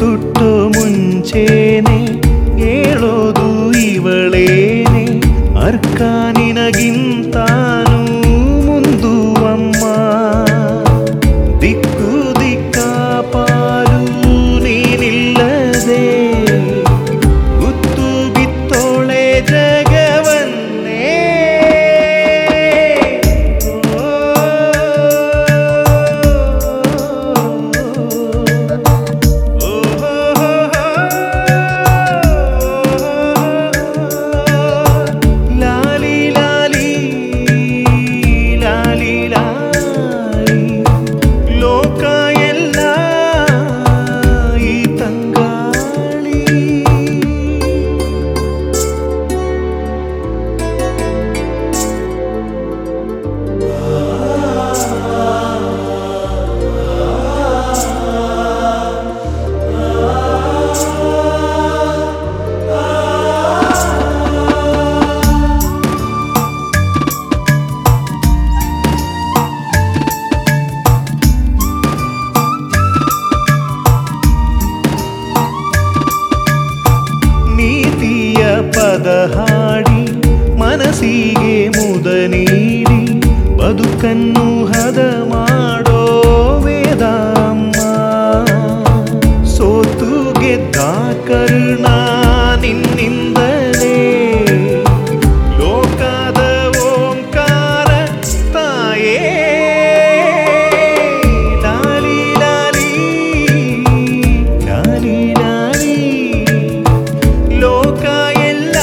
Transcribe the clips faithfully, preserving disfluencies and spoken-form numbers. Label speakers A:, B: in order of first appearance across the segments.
A: ಮುತ್ತುಟ್ಟೋ ಮುಂಚೇನೆ ಹೇಳೋದು ಇವಳೇನೆ, ಅರ್ಕ ನಿನಗಿಂತಾನು ಮುಂದು ಅಮ್ಮ. ದಿಕ್ಕು ದಿಕ್ಕಾಪಾಲು ನೀನಿಲ್ಲದೆ ಗುತ್ತು ಬಿತ್ತೋಳೆ ಜಗವನ್ನೇ. ಲಾಲಿ ಲಾಲಿ ಲಾಲಿ ಲಾಲಿ ಲೋಕ ಎಲ್ಲ ಈ ತಂಗಾಳಿ. ನೀತಿಯ ಪದ ಹಾಡಿ ಮನಸ್ಸಿಗೆ ಮುದ ನೀಡಿ ಬದುಕನ್ನು ಹದ ಮಾಡೋ ವೇದ ಅಮ್ಮ. ಸೋತು ಗೆದ್ದ ಕರುಣ ನಿನ್ನಿಂದಲೇ, ಲೋಕದ ಓಂಕಾರ ತಾಯೇ. ಲಾಲಿ ಲಾಲಿ ಲಾಲಿ ಲಾಲಿ ಲೋಕ ಎಲ್ಲ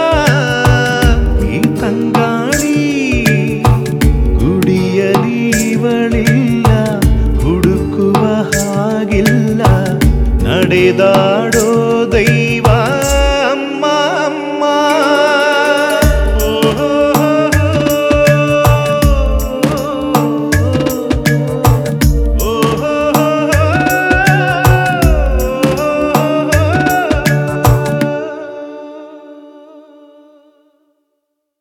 A: ಈ ತಂಗಾಳಿ. ಗುಡಿಯಲಿ ಇವಳಿಲ್ಲ, ಹುಡುಕುವ ಹಾಗಿಲ್ಲ, ನಡೆದಾಡೋ ದೈವ